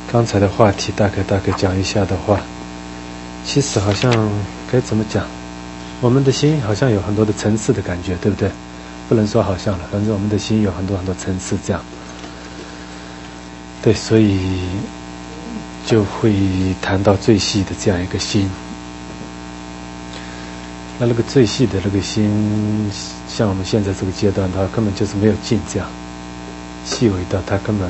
刚才的话题大概讲一下的话，其实好像该怎么讲，我们的心好像有很多的层次的感觉，对不对？不能说好像了，反正我们的心有很多层次这样。对，所以就会谈到最细的这样一个心。那个最细的那个心，像我们现在这个阶段，它根本就是没有尽这样，细微到它根本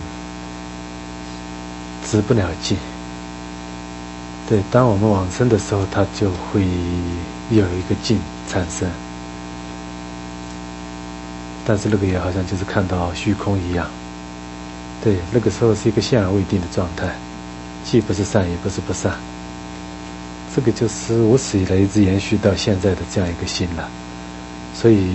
止不了尽。对，当我们往生的时候，它就会有一个尽产生。但是那个也好像就是看到虚空一样。对，那个时候是一个现而未定的状态，既不是善也不是不善。这个就是无始以来一直延续到现在的这样一个心了。所以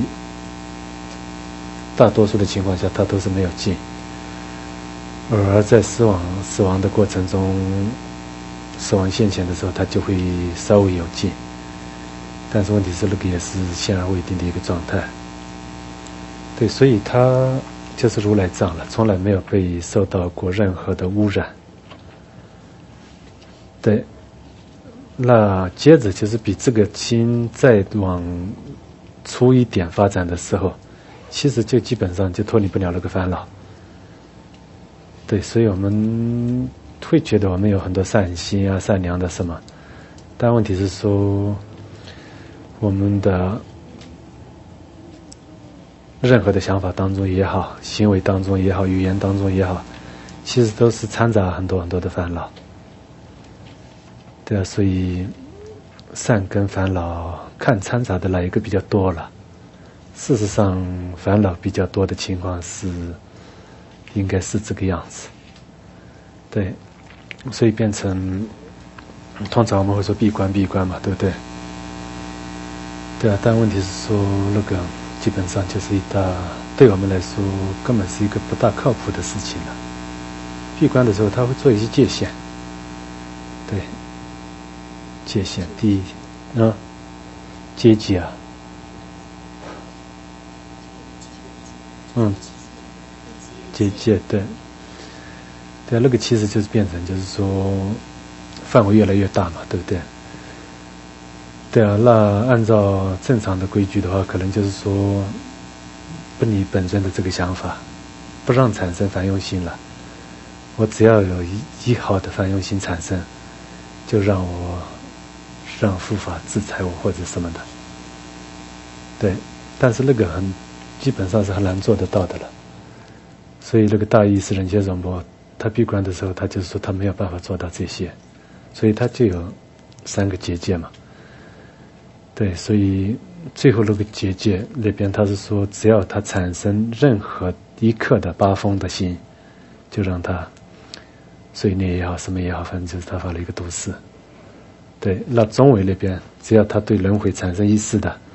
大多数的情况下它都是没有尽，而在死亡的过程中，死亡现前的时候它就会稍微有尽，但是问题是那个也是现而未定的一个状态。对，所以它就是如来藏了，从来没有被受到过任何的污染。对，那接着就是比这个心再往粗一点发展的时候，其实就基本上就脱离不了那个烦恼。对，所以我们会觉得我们有很多善心啊、善良的什么，但问题是说，我们的任何的想法当中也好，行为当中也好，语言当中也好，其实都是掺杂很多的烦恼。对啊，所以善跟烦恼看掺杂的哪一个比较多了。事实上烦恼比较多的情况是应该是这个样子。对，所以变成通常我们会说闭关嘛，对不对？对啊，但问题是说那个基本上就是对我们来说根本是一个不大靠谱的事情了。闭关的时候他会做一些界限。对，界限第一阶级啊，结界，对，那个其实就是变成就是说范围越来越大嘛，对不对？对啊，那按照正常的规矩的话，可能就是说不离本尊的这个想法，不让产生烦忧心了。我只要有一好的烦忧心产生，就让护法制裁我或者什么的。对，但是那个基本上是很难做得到的了。所以那个大意是人间荣波，他闭关的时候，他就是说他没有办法做到这些，所以他就有3个结界嘛。对，所以最后那个结界那边他是说，只要他产生任何一刻的八风的心，就让他碎裂也好，什么也好，反正就是他发了一个毒誓。对，那中尾那边只要他对轮回产生意识的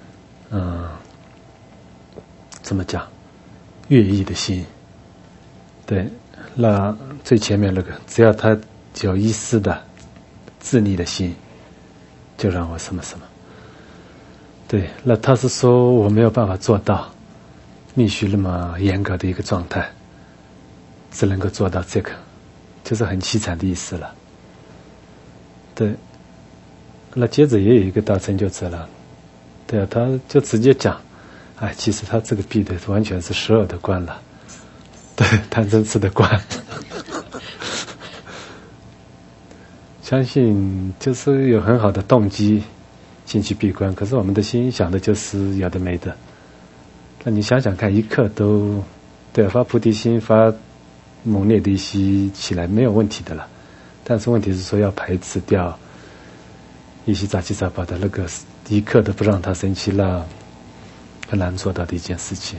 怎么讲乐意的心，对，那最前面那个只要他有意识的自利的心，就让我什么什么。对，那他是说我没有办法做到密续那么严格的一个状态，只能够做到这个，就是很凄惨的意思了。对，那接着也有一个大成就者了。对啊，他就直接讲，其实他这个闭的完全是12的关了。对，贪嗔痴的关。相信就是有很好的动机进去闭关，可是我们的心想的就是有的没的。那你想想看，一刻都对发菩提心、发猛烈的心起来没有问题的了，但是问题是说要排斥掉一些杂七杂八的那个一刻都不让他生气，那很难做到的一件事情。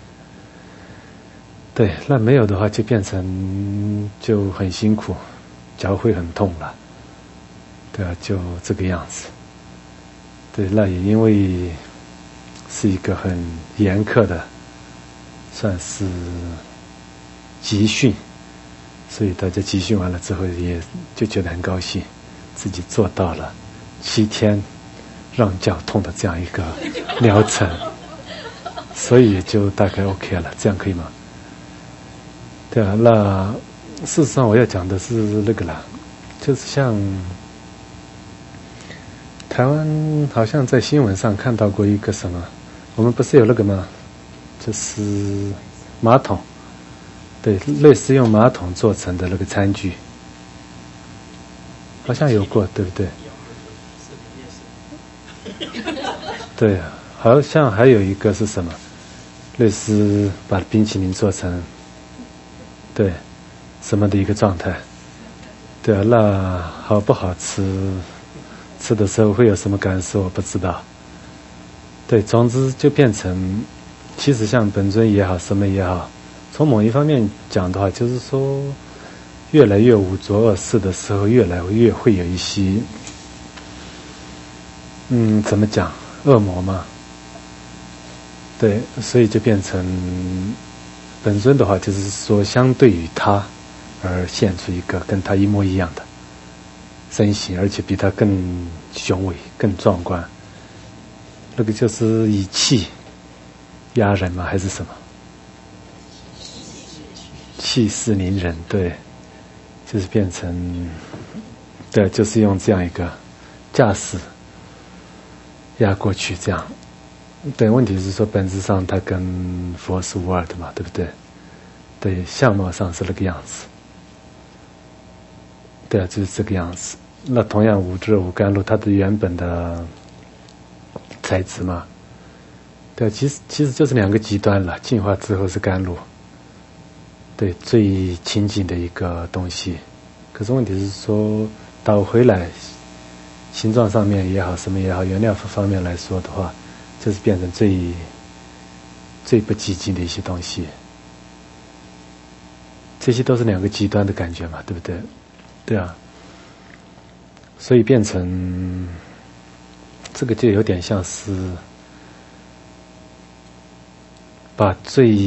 对，那没有的话就变成就很辛苦，脚会很痛了。对啊，就这个样子。对，那也因为是一个很严苛的，算是集训，所以大家集训完了之后也就觉得很高兴，自己做到了7天让脚痛的这样一个疗程，所以也就大概 OK 了，这样可以吗？对啊，那事实上我要讲的是那个啦，就是像台湾好像在新闻上看到过一个什么，我们不是有那个吗？就是马桶，对，类似用马桶做成的那个餐具，好像有过，对不对？对啊，好像还有一个是什么，类似把冰淇淋做成，对，什么的一个状态。对啊，那好不好吃？吃的时候会有什么感受？我不知道。对，总之就变成，其实像本尊也好，什么也好，从某一方面讲的话，就是说，越来越无着恶事的时候，越来越会有一些，怎么讲，恶魔嘛。对，所以就变成本尊的话，就是说，相对于他而现出一个跟他一模一样的身形，而且比他更雄伟、更壮观。那个就是以气压人吗？还是什么？气势凌人，对，就是变成，对，就是用这样一个架势压过去，这样。对，问题是说本质上它跟佛是无二的嘛，对不对？对，相貌上是那个样子。对啊，就是这个样子。那同样五智五甘露，它的原本的材质嘛，对啊，其实就是两个极端了。进化之后是甘露，对，最亲近的一个东西。可是问题是说倒回来，形状上面也好，什么也好，原料方面来说的话，就是变成最不激进的一些东西。这些都是两个极端的感觉嘛，对不对？对啊，所以变成这个就有点像是把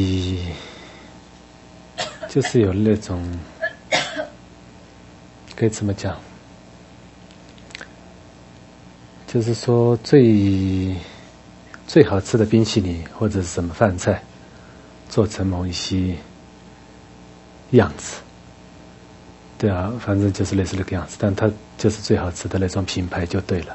就是有那种可以怎么讲，就是说最好吃的冰淇淋或者是什么饭菜做成某一些样子。对啊，反正就是类似那个样子，但它就是最好吃的那种品牌就对了，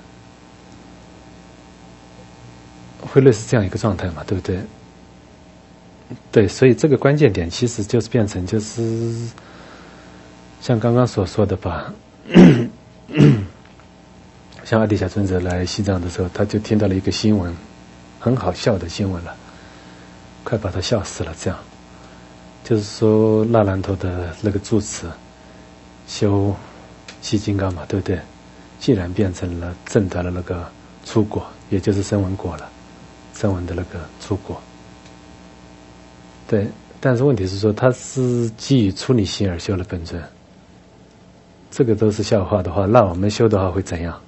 会类似这样一个状态嘛，对不对？对，所以这个关键点其实就是变成就是像刚刚所说的吧，像阿底峡尊者来西藏的时候，他就听到了一个新闻，很好笑的新闻了，快把他笑死了。这样，就是说那兰头的那个住持修西金刚嘛，对不对？既然变成了证得了那个初果，也就是声闻果了，声闻的那个初果。对，但是问题是说他是基于出离心而修了本尊，这个都是笑话的话，那我们修的话会怎样？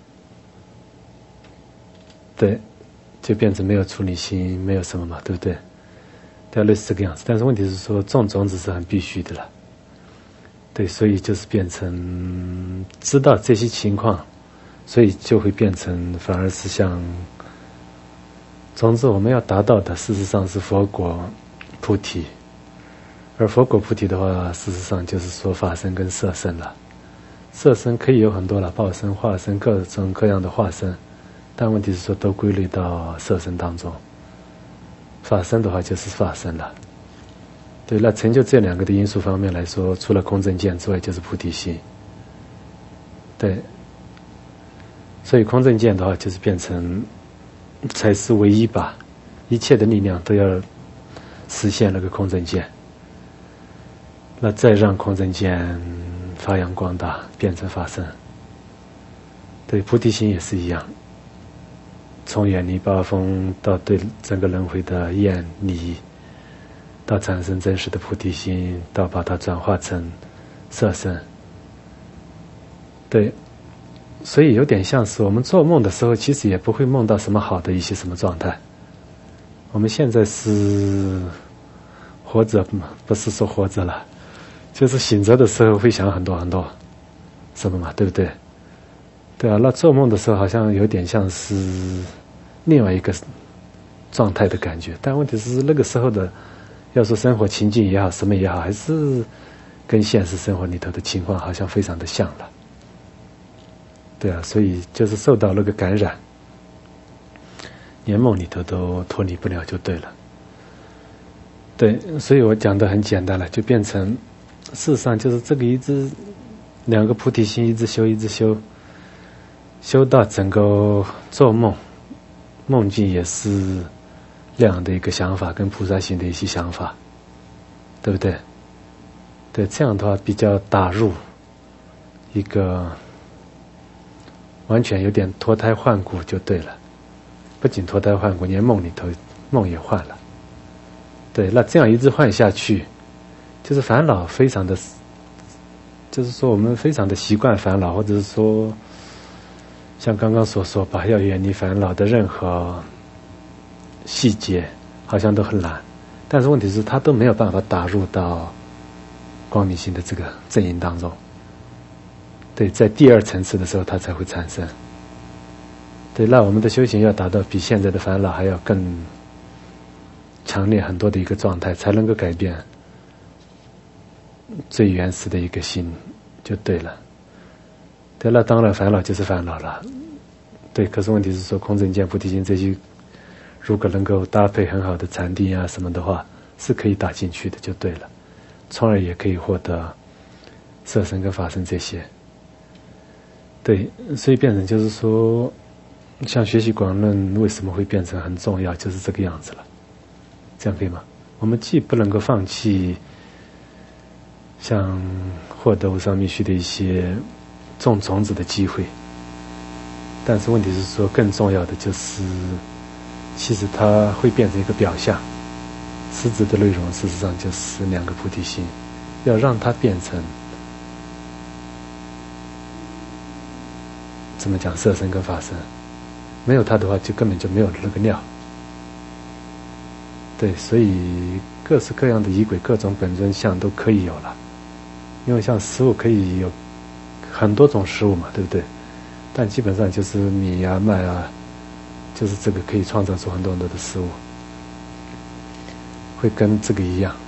对，就变成没有出离心，没有什么嘛，对不对？对，类似这个样子。但是问题是说种种子是很必须的了。对，所以就是变成知道这些情况，所以就会变成反而是像，总之我们要达到的事实上是佛果菩提，而佛果菩提的话，事实上就是说法身跟色身了。色身可以有很多了，报身、化身，各种各样的化身，但问题是说都归类到色身当中。法身的话就是法身了。对，那成就这两个的因素方面来说，除了空正见之外，就是菩提心。对，所以空正见的话，就是变成才是唯一把一切的力量都要实现那个空正见，那再让空正见发扬光大，变成法身。对，菩提心也是一样，从远离八风到对整个轮回的厌离，到产生真实的菩提心，到把它转化成色身。对，所以有点像是我们做梦的时候，其实也不会梦到什么好的一些什么状态。我们现在是活着嘛，不是说活着了，就是醒着的时候会想很多很多什么嘛，对不对？对啊，那做梦的时候好像有点像是另外一个状态的感觉，但问题是那个时候的，要说生活情境也好，什么也好，还是跟现实生活里头的情况好像非常的像了。对啊，所以就是受到那个感染，连梦里头都脱离不了就对了。对，所以我讲的很简单了，就变成事实上就是这个两个菩提心一直修，修到整个做梦境也是那样的一个想法，跟菩萨心的一些想法，对不对？对，这样的话比较打入一个完全有点脱胎换骨就对了。不仅脱胎换骨，连梦里头梦也换了。对，那这样一直换下去，就是烦恼非常的，就是说我们非常的习惯烦恼，或者是说像刚刚所说吧，要远离烦恼的任何细节好像都很难，但是问题是它都没有办法打入到光明心的这个阵营当中。对，在第二层次的时候它才会产生。对，那我们的修行要达到比现在的烦恼还要更强烈很多的一个状态，才能够改变最原始的一个心就对了。对，那当然烦恼就是烦恼了。对，可是问题是说空正见菩提心这些如果能够搭配很好的禅定啊什么的话，是可以打进去的就对了，从而也可以获得色身跟法身这些。对，所以变成就是说像学习广论为什么会变成很重要，就是这个样子了。这样可以吗？我们既不能够放弃像获得无上密续的一些种种子的机会，但是问题是说更重要的就是其实它会变成一个表象，实质的内容事实上就是两个菩提心，要让它变成怎么讲色身跟法身，没有它的话就根本就没有那个料。对，所以各式各样的仪轨各种本尊相都可以有了，因为像食物可以有很多种食物嘛，对不对？但基本上就是米啊麦啊，就是这个可以创造出很多很多的食物，会跟这个一样。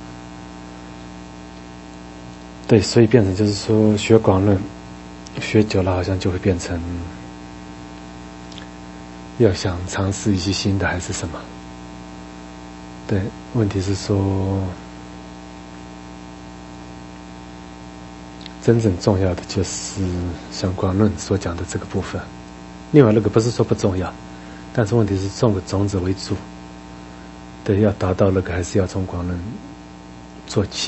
对，所以变成就是说学广论学久了好像就会变成要想尝试一些新的还是什么。对，问题是说真正重要的就是像广论所讲的这个部分，另外那个不是说不重要，但是问题是种个种子为主。对，要达到那个还是要从广论做起，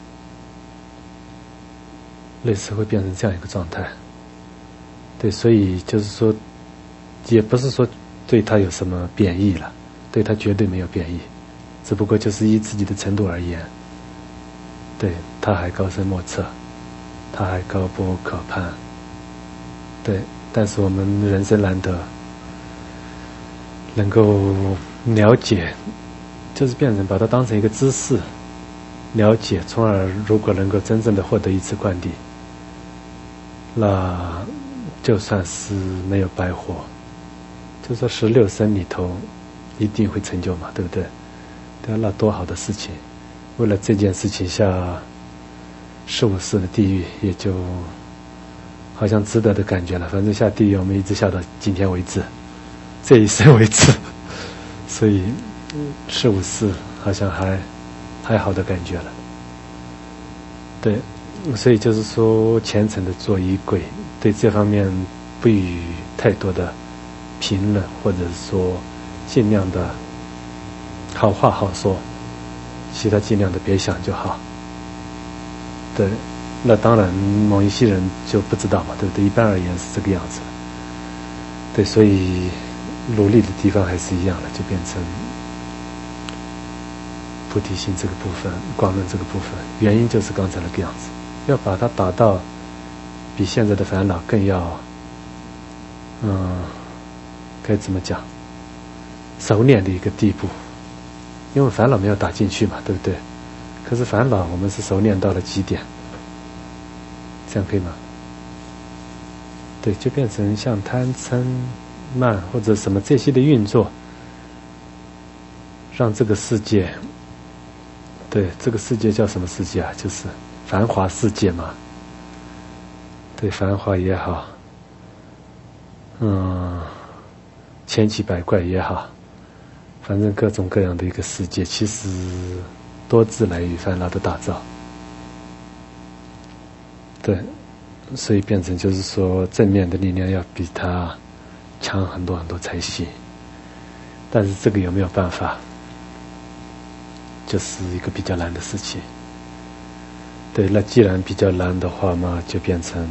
类似会变成这样一个状态。对，所以就是说也不是说对他有什么贬义了，对他绝对没有贬义，只不过就是依自己的程度而言。对，他还高深莫测，他还高不可攀。对，但是我们人生难得能够了解，就是变成把它当成一个知识了解，从而如果能够真正的获得一次灌顶，那就算是没有白活。就说16生里头一定会成就嘛，对不对？对啊，那多好的事情！为了这件事情下15世的地狱，也就好像值得的感觉了。反正下地狱我们一直下到今天为止，这一生为止，所以15世好像还好的感觉了。对，所以就是说虔诚的做仪轨，对这方面不予太多的评论，或者说尽量的好话好说，其他尽量的别想就好。对，那当然某一些人就不知道嘛，对不对？一般而言是这个样子。对，所以努力的地方还是一样的，就变成菩提心这个部分，广论这个部分，原因就是刚才那个样子，要把它打到比现在的烦恼更要该怎么讲，熟练的一个地步。因为烦恼没有打进去嘛，对不对？可是烦恼我们是熟练到了极点，这样可以吗？对，就变成像贪嗔慢或者什么这些的运作，让这个世界，对，这个世界叫什么世界啊？就是繁华世界嘛，对，繁华也好，千奇百怪也好，反正各种各样的一个世界，其实多自来于烦恼的打造。对，所以变成就是说正面的力量要比它强很多很多才行。但是这个有没有办法，就是一个比较难的事情。对，那既然比较难的话嘛，就变成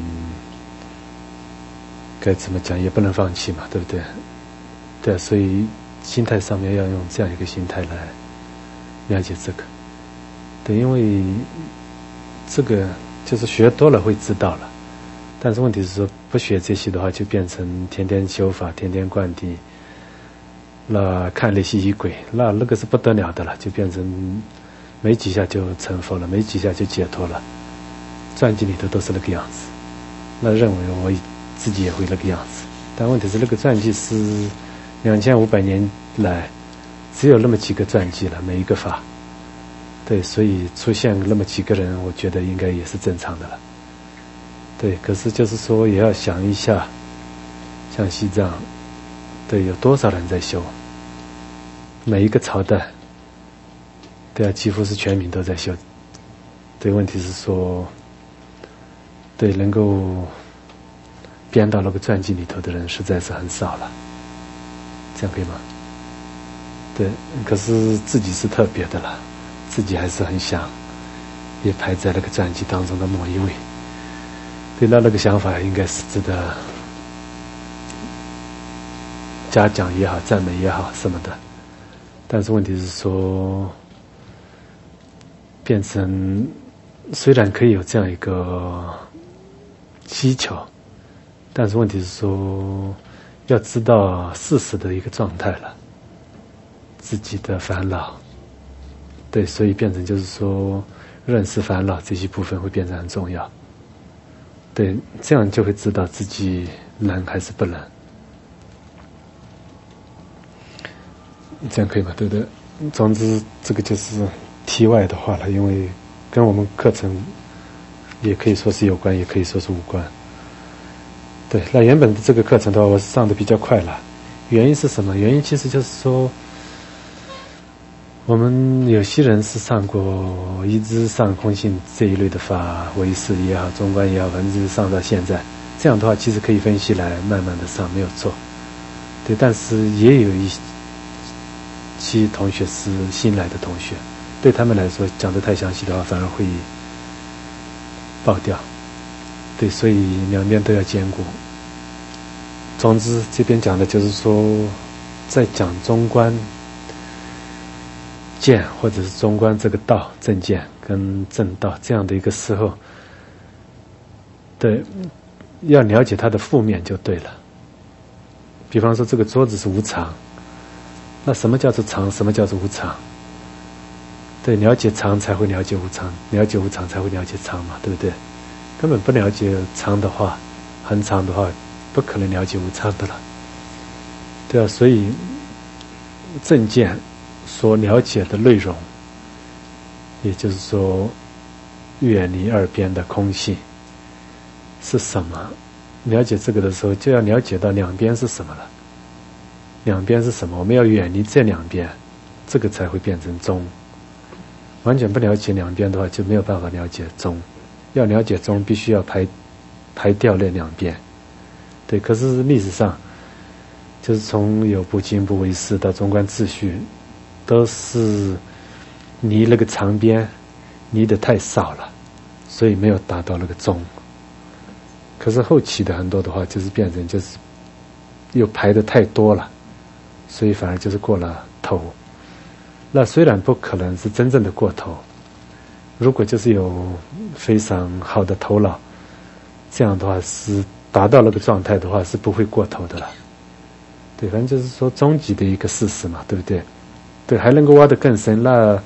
该怎么讲也不能放弃嘛，对不对？对，所以心态上面要用这样一个心态来了解这个。对，因为这个就是学多了会知道了，但是问题是说不学这些的话，就变成天天修法，天天灌顶，那看那些仪轨，那个是不得了的了，就变成没几下就成佛了，没几下就解脱了。传记里头都是那个样子，那认为我自己也会那个样子，但问题是那个传记是2500年来只有那么几个传记了，每一个法。对，所以出现那么几个人，我觉得应该也是正常的了。对，可是就是说也要想一下，像西藏，对，有多少人在修？每一个朝代，对啊，几乎是全民都在修。对，问题是说，对，能够编到那个传记里头的人实在是很少了。这样可以吗？对，可是自己是特别的了，自己还是很想也排在那个传记当中的某一位。对，那个想法应该是值得嘉奖也好，赞美也好什么的。但是问题是说，变成虽然可以有这样一个需求，但是问题是说要知道事实的一个状态了，自己的烦恼。对，所以变成就是说认识烦恼这些部分会变成很重要。对，这样就会知道自己能还是不能。这样可以吗？对不对？总之这个就是题外的话了，因为跟我们课程也可以说是有关，也可以说是无关。对，那原本的这个课程的话，我是上的比较快了。原因是什么？原因其实就是说，我们有些人是上过一直上空性这一类的法，唯识也好，中观也好，反正就是上到现在。这样的话，其实可以分析来慢慢的上，没有错。对，但是也有一些同学是新来的同学，对他们来说讲得太详细的话，反而会爆掉。对，所以两边都要兼顾。总之，这边讲的就是说，在讲中观见或者是中观这个道正见跟正道这样的一个时候，对，要了解它的负面就对了。比方说这个桌子是无常，那什么叫做常，什么叫做无常？对，了解常才会了解无常，了解无常才会了解常嘛，对不对？根本不了解常的话，很长的话，不可能了解无常的了。对啊，所以正见所了解的内容，也就是说远离二边的空性是什么？了解这个的时候，就要了解到两边是什么了。两边是什么？我们要远离这两边，这个才会变成中。完全不了解两边的话，就没有办法了解中。要了解中，必须要排掉那两边。对，可是历史上，就是从有部经部唯识到中观秩序，都是离那个长边离得太少了，所以没有达到那个中。可是后期的很多的话，就是变成就是又排得太多了，所以反而就是过了头。那虽然不可能是真正的过头，如果就是有非常好的头脑，这样的话是达到那个状态的话，是不会过头的了。对，反正就是说终极的一个事实嘛，对不对？对，还能够挖得更深，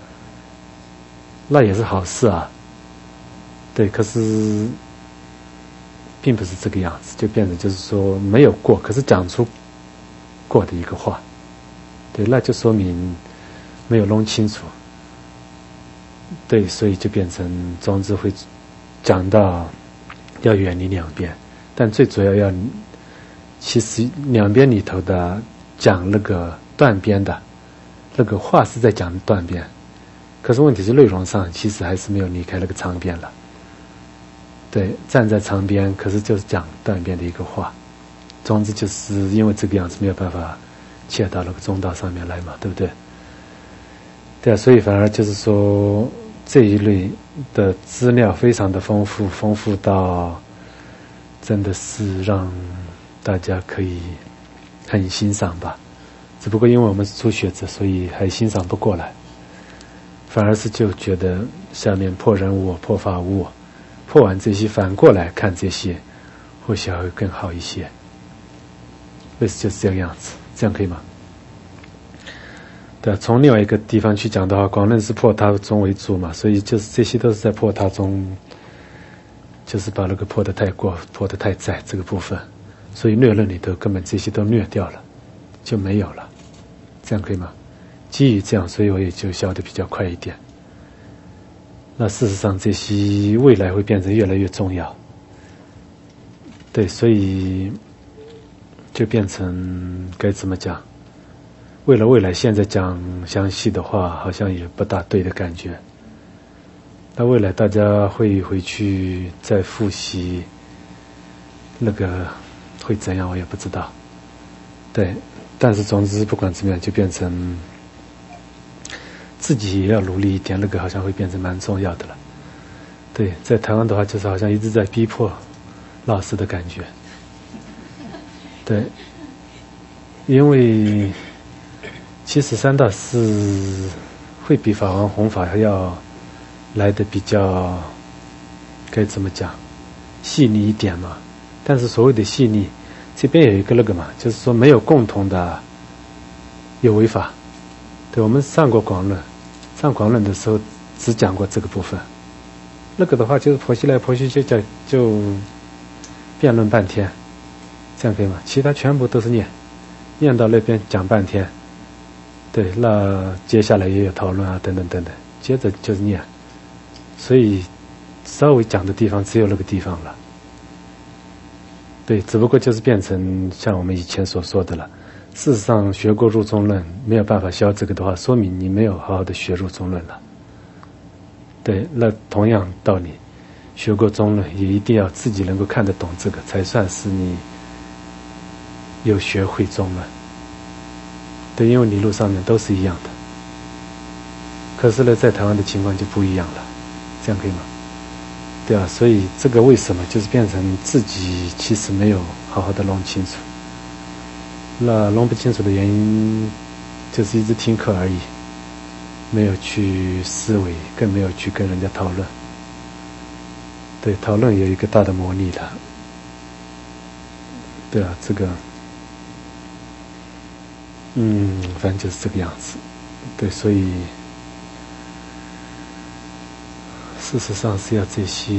那也是好事啊。对，可是并不是这个样子，就变成就是说没有过，可是讲出过的一个话。对，那就说明没有弄清楚。对，所以就变成总之会讲到要远离两边，但最主要其实两边里头的讲那个断边的那个话是在讲断边，可是问题是内容上其实还是没有离开那个长边了。对，站在长边，可是就是讲断边的一个话。总之就是因为这个样子没有办法切到那个中道上面来嘛，对不对？对啊，所以反而就是说这一类的资料非常的丰富到真的是让大家可以很欣赏吧。只不过因为我们是初学者，所以还欣赏不过来，反而是就觉得下面破人无我，破法无我，破完这些反过来看这些或许还会更好一些。类似就是这个样子，这样可以吗？对，从另外一个地方去讲的话，广论是破他中为主嘛，所以就是这些都是在破他中，就是把那个破得太过，破得太窄这个部分，所以略论里头根本这些都略掉了，就没有了，这样可以吗？基于这样，所以我也就消得比较快一点。那事实上这些未来会变成越来越重要，对，所以就变成该怎么讲？为了未来现在讲详细的话，好像也不大对的感觉。那未来大家会回去再复习，那个会怎样我也不知道。对，但是总之不管怎么样，就变成自己也要努力一点，那个好像会变成蛮重要的了。对，在台湾的话，就是好像一直在逼迫老师的感觉。对，因为其实三大寺会比法王弘法要来的比较该怎么讲细腻一点嘛。但是所谓的细腻，这边有一个那个嘛，就是说没有共同的有为法。对，我们上过广论，上广论的时候只讲过这个部分。那个的话就是婆媳来婆媳去就辩论半天，这样可以吗？其他全部都是念到那边讲半天。对，那接下来也有讨论啊，等等等等，接着就是念，所以稍微讲的地方只有那个地方了。对，只不过就是变成像我们以前所说的了。事实上，学过入中论没有办法消这个的话，说明你没有好好的学入中论了。对，那同样道理，学过中论也一定要自己能够看得懂这个，才算是你有学会中论。对，因为理路上面都是一样的，可是呢，在台湾的情况就不一样了，这样可以吗？对啊，所以这个为什么就是变成自己其实没有好好的弄清楚，那弄不清楚的原因就是一直听课而已，没有去思维，更没有去跟人家讨论。对，讨论有一个大的魔力的。对啊，这个反正就是这个样子。对，所以事实上是要这些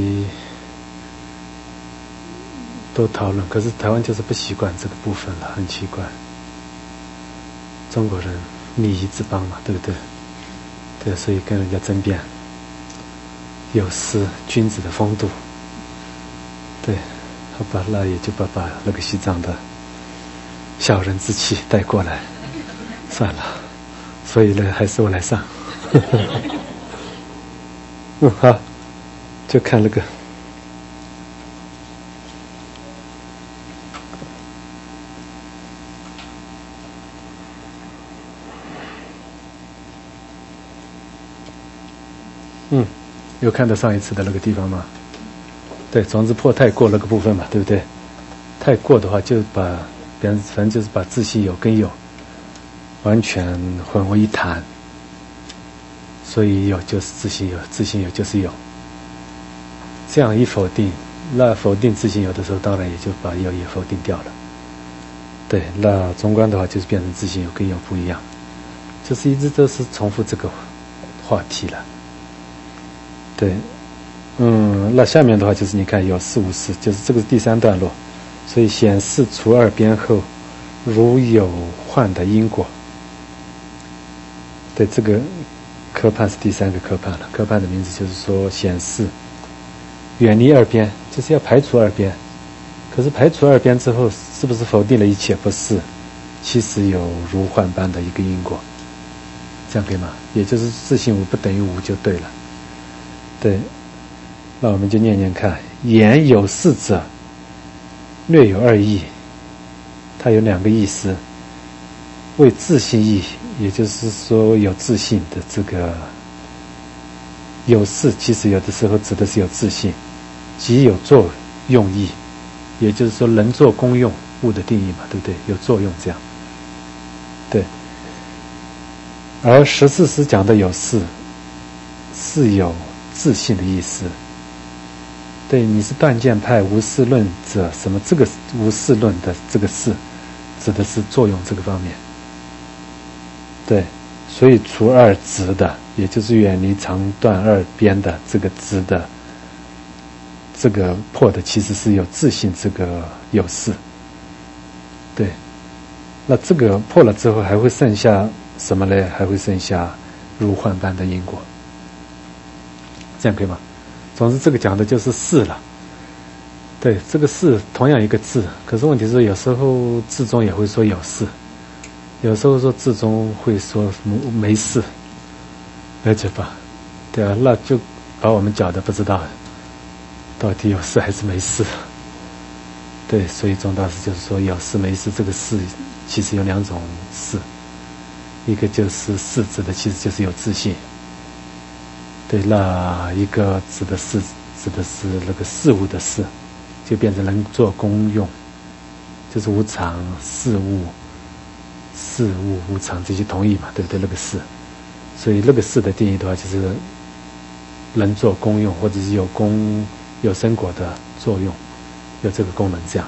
都讨论，可是台湾就是不习惯这个部分了，很奇怪。中国人利益之邦嘛，对不对？对，所以跟人家争辩，有失君子的风度。对，好吧，那也就把那个西藏的小人之气带过来，算了。所以呢，还是我来上。好，就看那个。有看到上一次的那个地方吗？对，总之破太过那个部分嘛，对不对？太过的话，就把反正就是把自性有跟有完全混为一谈，所以有就是自性有，自性有就是有。这样一否定，那否定自性有的时候，当然也就把有也否定掉了。对，那中观的话就是变成自性有跟有不一样，就是一直都是重复这个话题了。对，那下面的话就是你看有事无事，就是这个是第三段落，所以显示除二边后，如有幻的因果。对，这个科判是第三个科判了，科判的名字就是说显示远离二边，就是要排除二边。可是排除二边之后，是不是否定了一切？不是，其实有如幻般的一个因果，这样可以吗？也就是自性无不等于无就对了。对，那我们就念念看。言有事者，略有二义，它有两个意思。为自性义，也就是说有自性的这个有事，其实有的时候指的是有自性，即有作用义。也就是说人作功用物的定义嘛，对不对？有作用这样。对。而十四师讲的有事，是有自性的意思。对，你是断见派无事论者，什么这个无事论的这个事，指的是作用这个方面。对，所以除二执的，也就是远离长短二边的这个执的。这个破的其实是有自性，这个有事。对，那这个破了之后还会剩下什么呢？还会剩下如幻般的因果，这样可以吗？总之这个讲的就是事了。对，这个事同样一个字，可是问题是有时候字中也会说有事，有时候说字中会说没事，了解吧？对啊，那就把我们搅得不知道到底有事还是没事。对，所以宗大师就是说有事没事，这个事其实有两种事，一个就是事指的其实就是有自性。对，那一个指的是那个事物的事，就变成能做功用，就是无常事物无常这些同义嘛，对不对？那个事，所以那个事的定义的话，就是能做功用，或者是有生果的作用，有这个功能这样。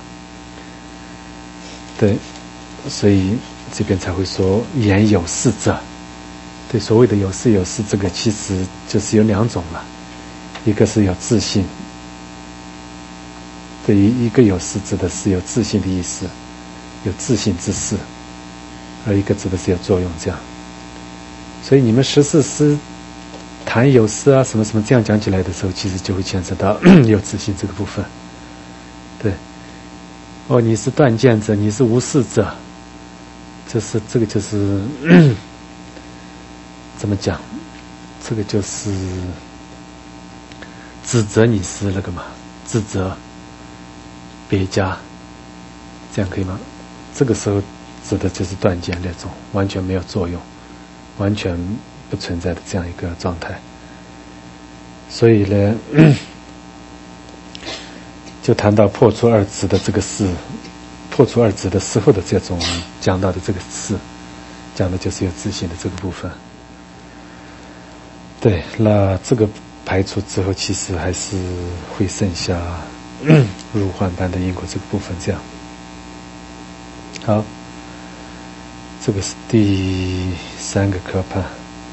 对，所以这边才会说言有事者。对，所谓的有事，这个其实就是有两种了，一个是有自性，对，一个有事指的是有自性的意思，有自性之事，而一个指的是有作用这样。所以你们十四师谈有事啊什么什么这样讲起来的时候，其实就会牵扯到有自性这个部分。对，哦，你是断见者，你是无事者，这个就是怎么讲？这个就是指责你是那个嘛，指责别家，这样可以吗？这个时候指的就是断见那种完全没有作用，完全不存在的这样一个状态。所以呢，就谈到破除二执的这个事，破除二执的时候的这种讲到的这个事，讲的就是有自性的这个部分。对，那这个排除之后，其实还是会剩下如幻般的因果这个部分。这样，好，这个是第三个科判。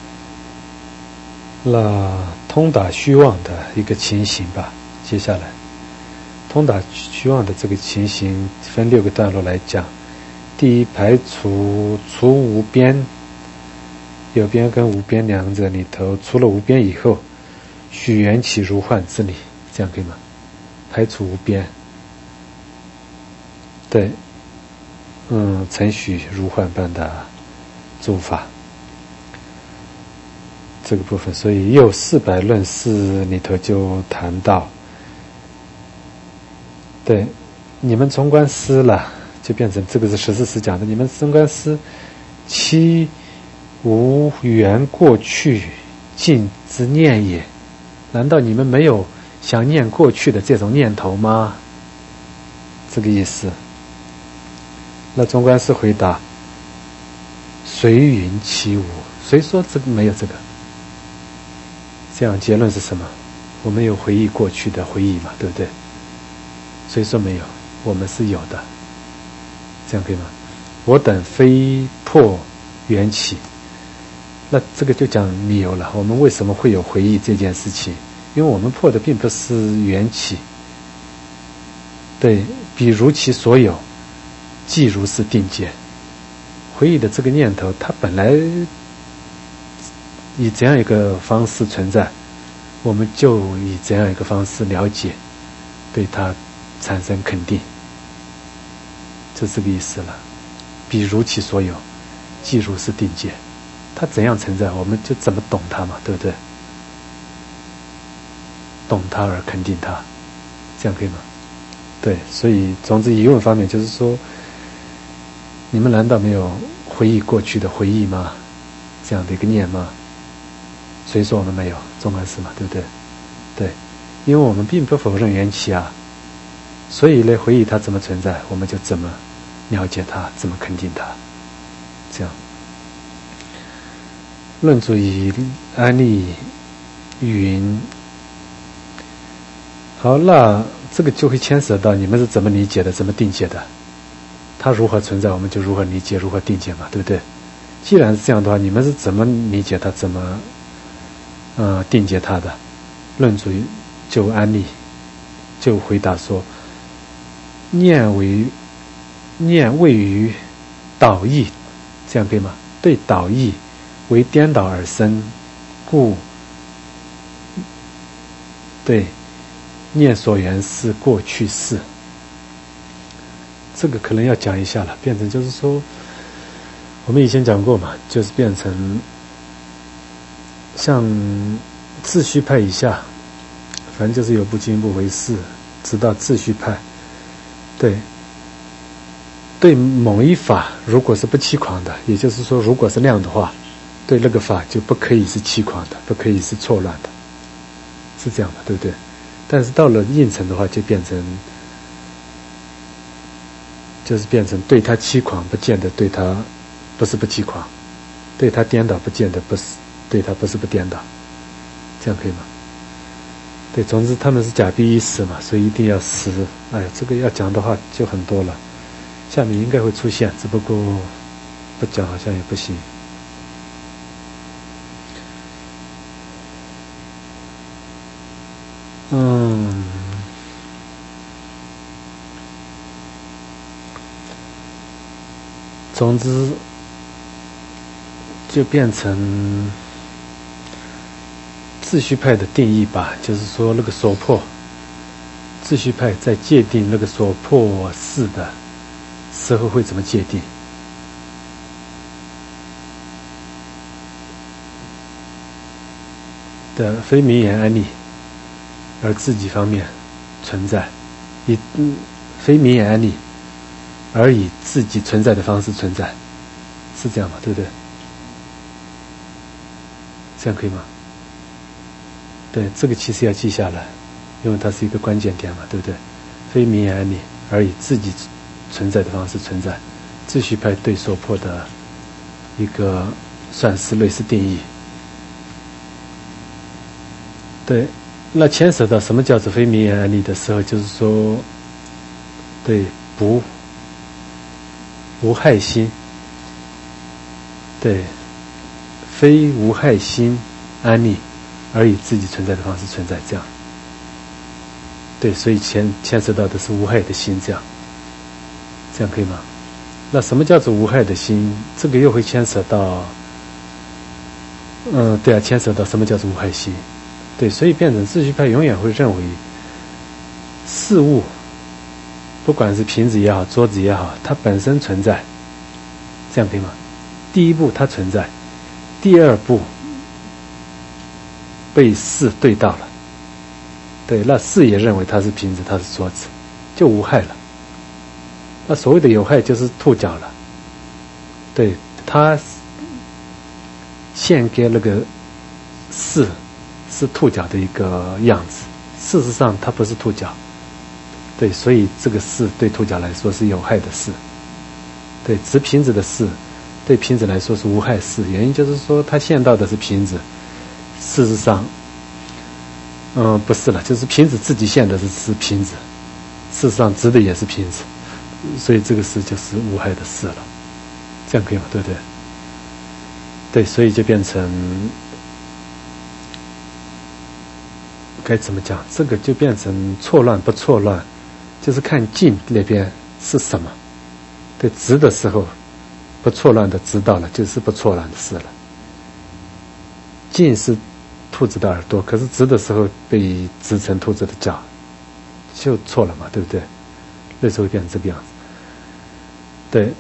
那通达虚妄的一个情形吧。接下来，通达虚妄的这个情形分6个段落来讲。第一，排除无边。有边跟无边两者里头，除了无边以后，许缘起如幻之理，这样可以吗？排除无边，对，承许如幻般的诸法，这个部分。所以又400论释里头就谈到，对，你们中观师了，就变成这个是14师讲的，你们中观师其无缘过去尽之念也，难道你们没有想念过去的这种念头吗？这个意思。那中观师回答：谁云其无？谁说这个没有这个？这样结论是什么？我们有回忆过去的回忆嘛，对不对？谁说没有？我们是有的。这样可以吗？我等非破缘起。那这个就讲理由了，我们为什么会有回忆这件事情？因为我们破的并不是缘起，对，比如其所有，即如是定见。回忆的这个念头，它本来以这样一个方式存在， 我们就以这样一个方式了解，对它产生肯定，就这个意思了。彼如其所有，即如是定界。它怎样存在，我们就怎么懂它嘛，对不对？懂它而肯定它，这样可以吗？对，所以总之疑问方面就是说，你们难道没有回忆过去的回忆吗？这样的一个念吗？谁说我们没有？中观是嘛，对不对？对，因为我们并不否认缘起啊，所以呢，回忆它怎么存在，我们就怎么了解它，怎么肯定它，这样。论著以安立云。好，那这个就会牵涉到你们是怎么理解的，怎么定解的。它如何存在，我们就如何理解，如何定解嘛，对不对？既然是这样的话，你们是怎么理解它，怎么定解它的？论著就安立就回答说，念位于导义，这样可以吗？对导义为颠倒而生，故对念所缘是过去式。这个可能要讲一下了，变成就是说，我们以前讲过嘛，就是变成像秩序派以下，反正就是有部经部为是，直到秩序派，对某一法如果是不欺诳的，也就是说如果是量的话，对那个法就不可以是欺诳的，不可以是错乱的，是这样的，对不对？但是到了应成的话，就变成对他欺诳，不见得对他不是不欺诳，对他颠倒，不见得不是对他不是不颠倒，这样可以吗？对，总之他们是假逼一实嘛，所以一定要实。哎呀，这个要讲的话就很多了，下面应该会出现，只不过不讲好像也不行。总之就变成秩序派的定义吧，就是说那个所破，秩序派在界定那个所破事的时候会怎么界定？的非名言安立而自己方面存在，以非名言安立而以自己存在的方式存在，是这样吗？对不对？这样可以吗？对，这个其实要记下来，因为它是一个关键点嘛，对不对？非名言安立而以自己存在的方式存在，秩序派对所破的一个算是类似定义。对，那牵涉到什么叫做非名言安立的时候，就是说，对无害心，对，非无害心安立而以自己存在的方式存在，这样。对，所以牵涉到的是无害的心，这样可以吗？那什么叫做无害的心？这个又会牵涉到，对啊，牵涉到什么叫做无害心？对，所以变成秩序派永远会认为，事物，不管是瓶子也好，桌子也好，它本身存在，这样可以吗？第一步它存在，第二步被事对到了，对，那事也认为它是瓶子，它是桌子，就无害了。那所谓的有害就是兔角了，对，它献给那个事是兔角的一个样子，事实上它不是兔角，对，所以这个事对兔角来说是有害的事，对，执瓶子的事对瓶子来说是无害事，原因就是说它献到的是瓶子，事实上不是了，就是瓶子自己献的是瓶子，事实上执的也是瓶子，所以这个事就是无害的事了，这样可以吗？对不对？对，所以就变成该怎么讲？这个就变成错乱不错乱，就是看境那边是什么。对，执的时候不错乱的知道了，就是不错乱的事了。境是兔子的耳朵，可是直的时候被直成兔子的脚，就错了嘛，对不对？那时候会变成这个样子。对，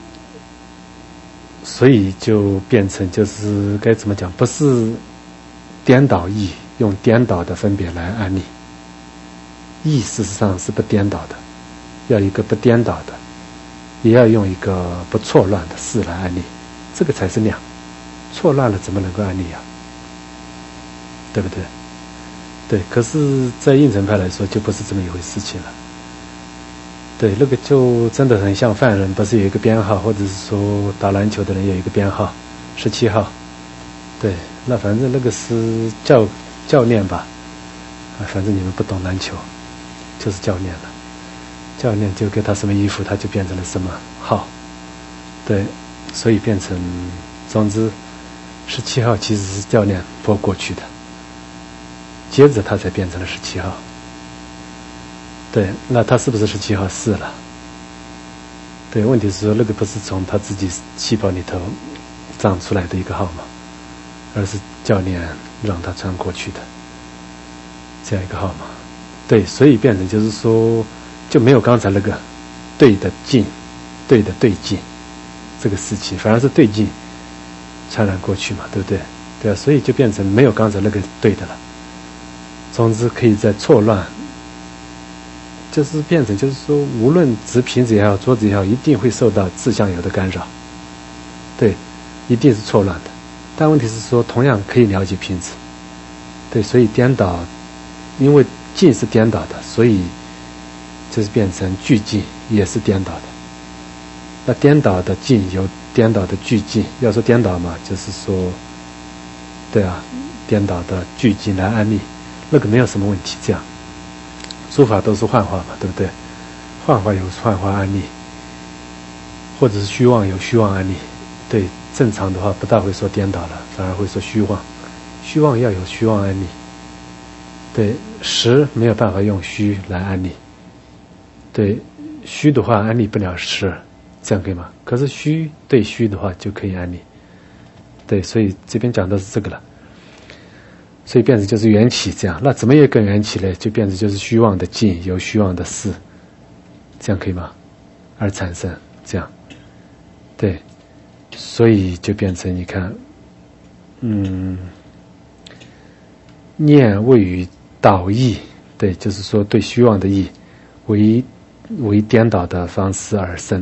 所以就变成就是该怎么讲，不是颠倒义，用颠倒的分别来安立。义事实上是不颠倒的，要一个不颠倒的，也要用一个不错乱的事来安立，这个才是量。错乱了怎么能够安立啊？对不对？对，可是在应成派来说就不是这么一回事情了。对，那个就真的很像犯人，不是有一个编号，或者是说打篮球的人有一个编号，17号。对，那反正那个是教练吧，反正你们不懂篮球，就是教练了。教练就给他什么衣服，他就变成了什么号。对，所以变成，总之，17号其实是教练拨过去的，接着他才变成了17号。对，那他是不是17号？是了。对，问题是说那个不是从他自己细胞里头长出来的一个号码，而是教练让他穿过去的这样一个号码。对，所以变成就是说就没有刚才那个对的进，对的对进这个事情，反而是对进传染过去嘛，对不对？对啊，所以就变成没有刚才那个对的了。总之可以在错乱，就是变成就是说，无论执瓶子也好，桌子也好，一定会受到自相由的干扰。对，一定是错乱的。但问题是说，同样可以了解瓶子。对，所以颠倒，因为进是颠倒的，所以就是变成俱进也是颠倒的。那颠倒的进有颠倒的俱进，要说颠倒嘛，就是说，对啊，颠倒的俱进来安立，那个没有什么问题。这样，诸法都是幻化嘛，对不对？幻化有幻化安立，或者是虚妄有虚妄安立。对，正常的话不大会说颠倒了，反而会说虚妄。虚妄要有虚妄安立。对，实没有办法用虚来安立。对，虚的话安立不了实，这样可以吗？可是虚对虚的话就可以安立。对，所以这边讲的是这个了。所以变成就是缘起这样，那怎么也跟缘起呢？就变成就是虚妄的进有虚妄的事，这样可以吗？而产生这样，对，所以就变成你看，念位于导义，对，就是说对虚妄的义为颠倒的方式而生。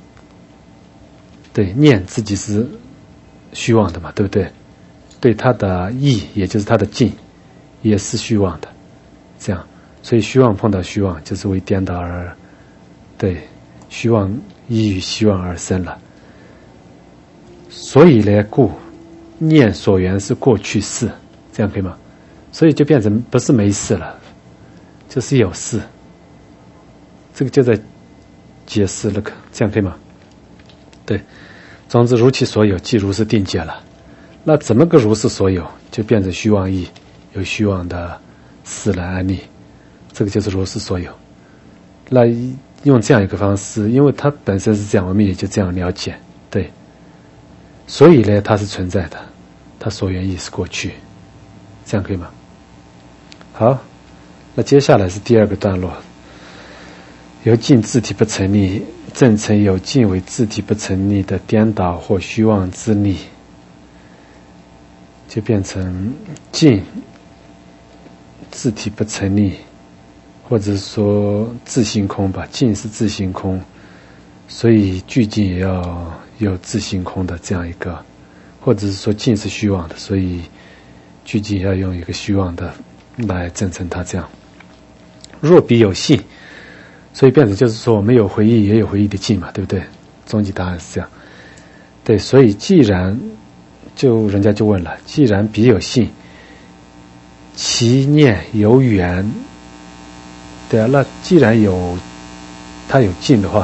对，念自己是虚妄的嘛，对不对？对它的义，也就是它的进，也是虚妄的，这样，所以虚妄碰到虚妄，就是为颠倒而，对，虚妄依于虚妄而生了。所以呢，故念所缘是过去式，这样可以吗？所以就变成不是没事了，就是有事。这个就在解释那个，这样可以吗？对，总之如其所有，即如是定解了。那怎么个如是所有，就变成虚妄义，有虚妄的事来安立，这个就是如是所有。那用这样一个方式，因为它本身是这样，我们也就这样了解，对。所以呢，它是存在的，它所缘义是过去，这样可以吗？好，那接下来是第二个段落，由尽自体不成立，正成有尽为自体不成立的颠倒或虚妄之力。就变成尽自体不成立，或者说自性空吧，尽是自性空，所以俱尽也要有自性空的这样一个，或者是说尽是虚妄的，所以俱尽也要用一个虚妄的来证成它这样。若彼有性，所以变成就是说我们有回忆也有回忆的尽嘛，对不对？终极答案是这样。对，所以既然就人家就问了，既然彼有性，其念有缘，对啊，那既然有他有尽的话，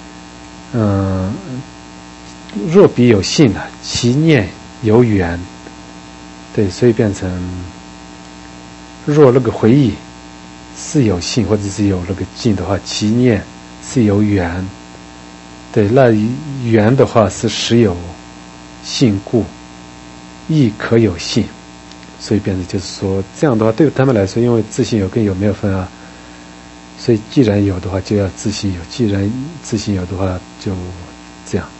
若彼有性了，其念有缘，对，所以变成若那个回忆是有性或者是有那个尽的话，其念是有缘，对，那缘的话是实有性故，亦可有性， 所以变成就是说这样的话，对他们来说，因为自性有跟有没有分啊，所以既然有的话就要自性有，既然自性有的话就这样。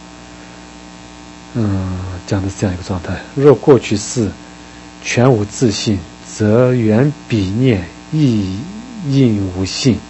讲的是这样一个状态。若过去世全无自性，则缘彼念亦应无性。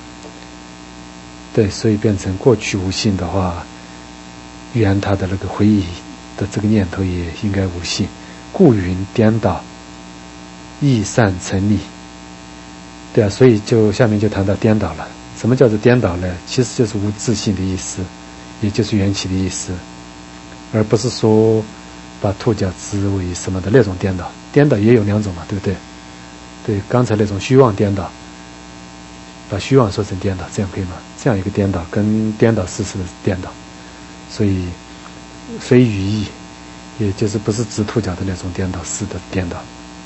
对，所以变成过去无性的话，缘他的那个回忆的这个念头也应该无性，故云颠倒，亦善成立。对啊，所以就下面就谈到颠倒了。什么叫做颠倒呢？其实就是无自性的意思，也就是缘起的意思，而不是说把兔角之为什么的那种颠倒。颠倒也有两种嘛，对不对？对，刚才那种虚妄颠倒，把虚妄说成颠倒，这样可以吗？这样一个颠倒跟颠倒事实的颠倒，所以非语义，也就是不是指兔角的那种颠倒事的颠倒。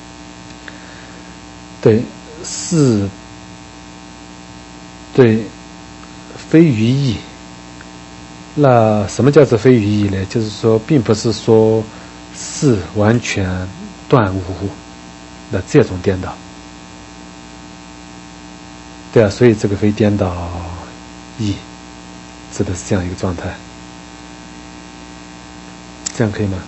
对，是，对，非语义。那什么叫做非语义呢？就是说并不是说是完全断无的这种颠倒。对啊，所以这个非颠倒义指的是这样一个状态，这样可以吗？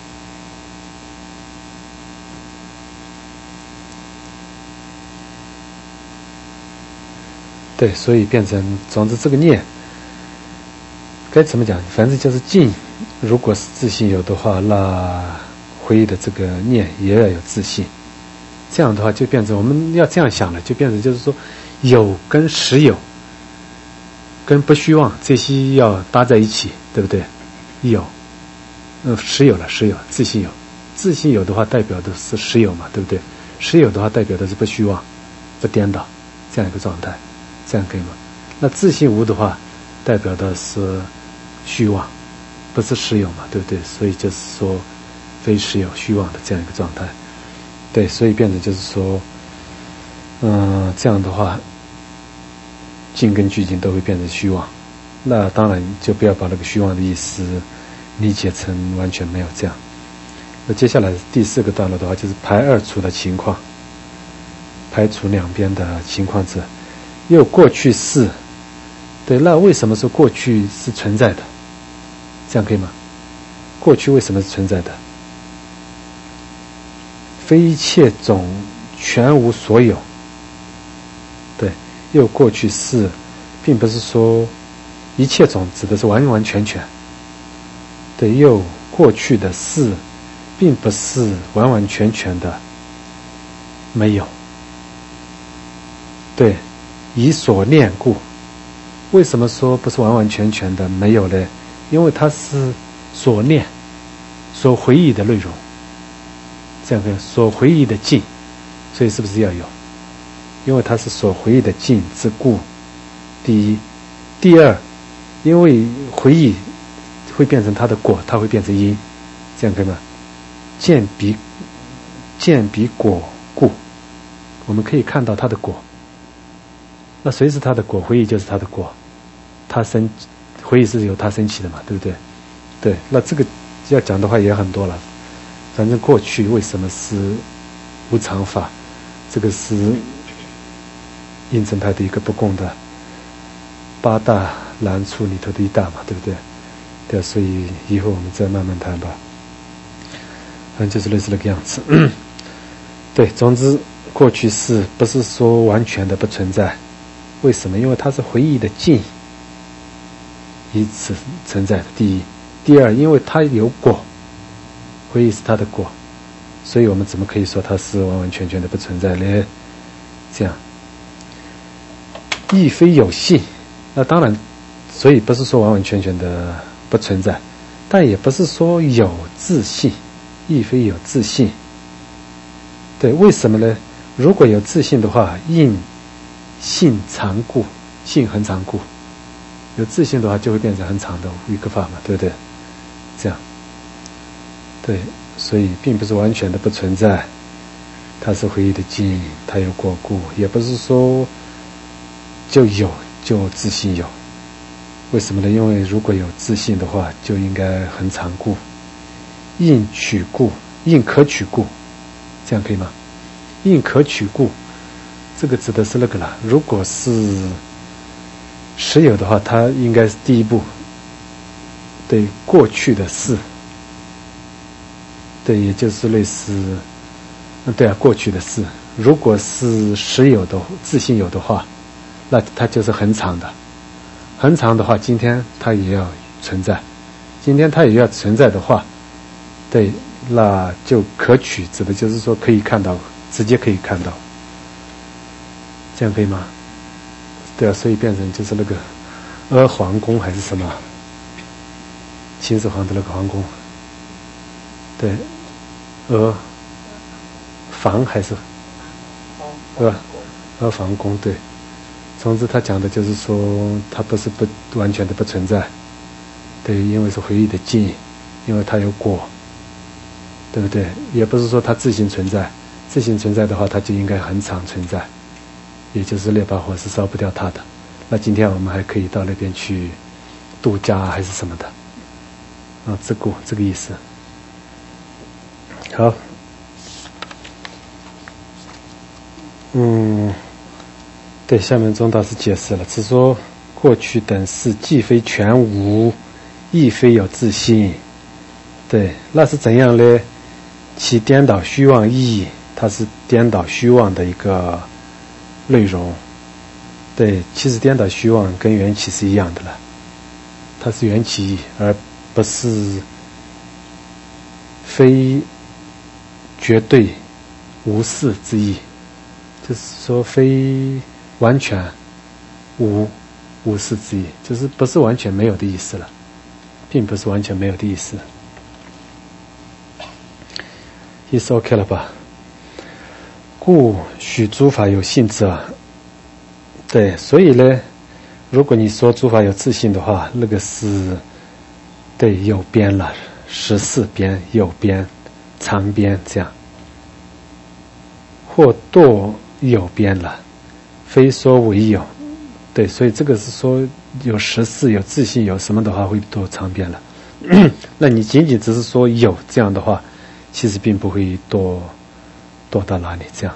对，所以变成总之这个念该怎么讲？反正就是境，如果是自性有的话，那回忆的这个念也要有自性。这样的话就变成我们要这样想了，就变成就是说有跟实有跟不虚妄这些要搭在一起，对不对？有实有了，实有自性有，自性有的话代表的是实有嘛，对不对？实有的话代表的是不虚妄不颠倒这样一个状态，这样可以吗？那自性无的话代表的是虚妄不是实有嘛，对不对？所以就是说非实有虚妄的这样一个状态。对，所以变成就是说这样的话境跟具境都会变成虚妄，那当然就不要把那个虚妄的意思理解成完全没有这样。那接下来第四个段落的话就是排二除的情况，排除两边的情况之又过去式。对，那为什么说过去是存在的？这样可以吗？过去为什么是存在的？非一切种全无所有。对，又过去式并不是说一切种指的是完完全全。对，又过去的事并不是完完全全的没有。对，以所念故。为什么说不是完完全全的没有呢？因为它是所念所回忆的内容，这样所回忆的境，所以是不是要有？因为它是所回忆的境之故，第一。第二，因为回忆会变成它的果，它会变成因，这样可以吗？见彼果故，我们可以看到它的果。那谁是它的果？回忆就是它的果，它生回忆是由它升起的嘛，对不对？对，那这个要讲的话也很多了。反正过去为什么是无常法，这个是印证派的一个不共的八大难处里头的一大嘛，对不对？对，所以以后我们再慢慢谈吧。反正就是类似那个样子。对，总之过去式不是说完全的不存在。为什么？因为它是回忆的境以此存在的，第一。第二，因为它有果，回忆是它的果，所以我们怎么可以说它是完完全全的不存在呢？这样亦非有性，那当然，所以不是说完完全全的不存在，但也不是说有自性，亦非有自性。对，为什么呢？如果有自性的话，应性常故，性恒常故，有自性的话就会变成很长的一个法嘛，对不对？这样，对，所以并不是完全的不存在，它是回忆的境，它有果故，也不是说就有就自性有。为什么呢？因为如果有自性的话，就应该恒常故，应取故，应可取故， 这样可以吗？应可取故，这个指的是那个了。如果是实有的话，它应该是第一步，对过去的事，对，也就是类似，对啊，过去的事。如果是实有的自性有的话，那它就是恒常的。恒常的话，今天它也要存在。今天它也要存在的话，对，那就可取，指的就是说可以看到，直接可以看到，这样可以吗？对啊，所以变成就是那个阿房宫还是什么，秦始皇的那个皇宫，对，阿房还是阿房宫，对。总之他讲的就是说它不是不完全的不存在，对，因为是回忆的尽，因为它有果，对不对？也不是说它自行存在，自行存在的话它就应该恒常存在，也就是烈把火是烧不掉它的。那今天我们还可以到那边去度假还是什么的啊，自顾这个意思。好，对，下面中道是解释了，只说过去等事既非全无，亦非有自性。对，那是怎样呢？其颠倒虚妄意义，它是颠倒虚妄的一个内容。对，其实颠倒虚妄跟缘起是一样的了，它是缘起义，而不是非绝对无事之意，就是说非完全无事之意，就是不是完全没有的意思了，并不是完全没有的意思。意思 OK 了吧？故许诸法有性者，对，所以呢，如果你说诸法有自性的话，那个是对有边了，14边有边长边这样，或堕有边了，非说唯有，对，所以这个是说有14有自性有什么的话会堕长边了。那你仅仅只是说有这样的话，其实并不会堕到哪里这样。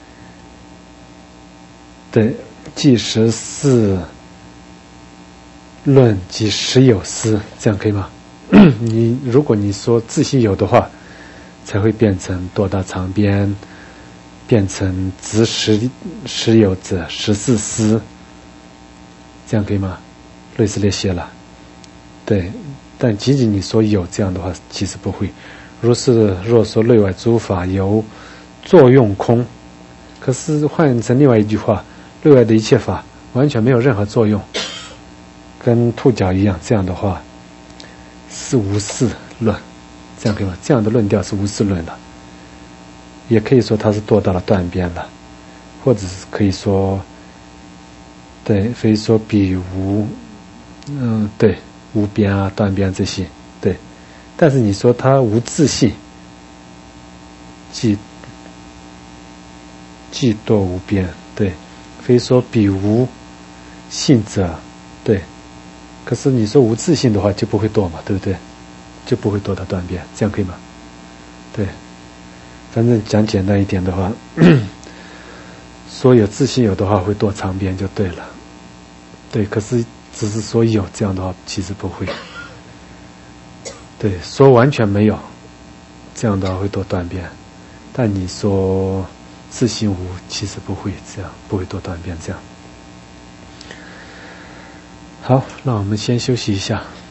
对，即14论即实有思，这样可以吗？如果你说自性有的话，才会变成堕到长边，变成执实有者14思，这样可以吗？类似那些了。对，但仅仅你说有这样的话，其实不会。若说内外诸法有作用空，可是换成另外一句话，内外的一切法完全没有任何作用，跟兔角一样，这样的话是无事论，这样可以吗？这样的论调是无事论的，也可以说它是堕到了断边了，或者是可以说，对，非说彼无，对，无边啊、断边这些，对。但是你说它无自性，既堕无边，对，非说彼无性者，对。可是你说无自性的话，就不会堕嘛，对不对？就不会堕到断边，这样可以吗？对，反正讲简单一点的话，说有自性有的话会堕长边就对了，对。可是只是说有这样的话，其实不会。对，说完全没有，这样的话会堕断边，但你说自性无，其实不会这样，不会堕断边这样。好，那我们先休息一下。